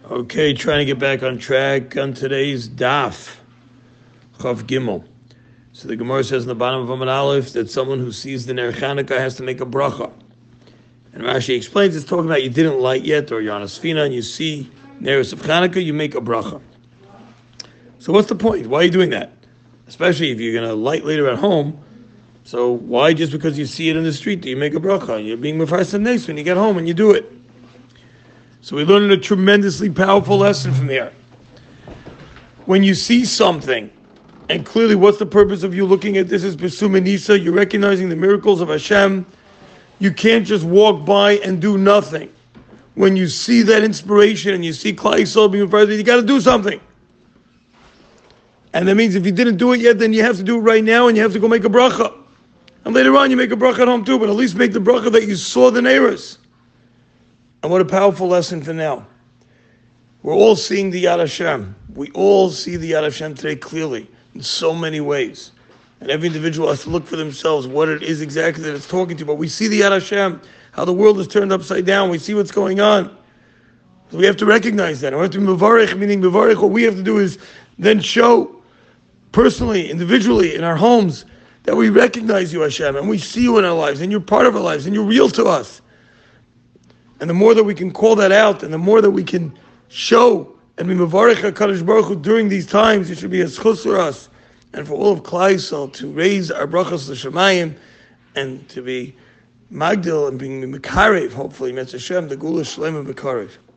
Okay, trying to get back on track on today's daf, Chav Gimel. So the Gemara says in the bottom of Amud Aleph that someone who sees the Ner Chanukah has to make a bracha. And Rashi explains it's talking about you didn't light yet, or you're on a sfina and you see Neros of Chanukah, you make a bracha. So what's the point? Why are you doing that? Especially if you're going to light later at home. So why just because you see it in the street do you make a bracha? You're being mefarsan nes when you get home and you do it. So we learned a tremendously powerful lesson from here. When you see something, and clearly what's the purpose of you looking at this as Besuma Nisa, you're recognizing the miracles of Hashem. You can't just walk by and do nothing. When you see that inspiration and you see Klal Yisrael being mefarsan, you got to do something. And that means if you didn't do it yet, then you have to do it right now and you have to go make a bracha. And later on you make a bracha at home too, but at least make the bracha that you saw the neighbors. And what a powerful lesson for now. We're all seeing the Yad Hashem. We all see the Yad Hashem today clearly, in so many ways. And every individual has to look for themselves what it is exactly that it's talking to. But we see the Yad Hashem, how the world is turned upside down. We see what's going on. So we have to recognize that. And we have to be mevarech, meaning mevarech, what we have to do is then show personally, individually, in our homes, that we recognize you, Hashem, and we see you in our lives, and you're part of our lives, and you're real to us. And the more that we can call that out, and the more that we can show and be mevarech HaKadosh Baruch Hu during these times, it should be a schus for us and for all of Klal Yisrael to raise our brachas l'shamayim and to be magdil and being mekarev, hopefully, Mitzvah Hashem, the Gula Shlema Bekarev.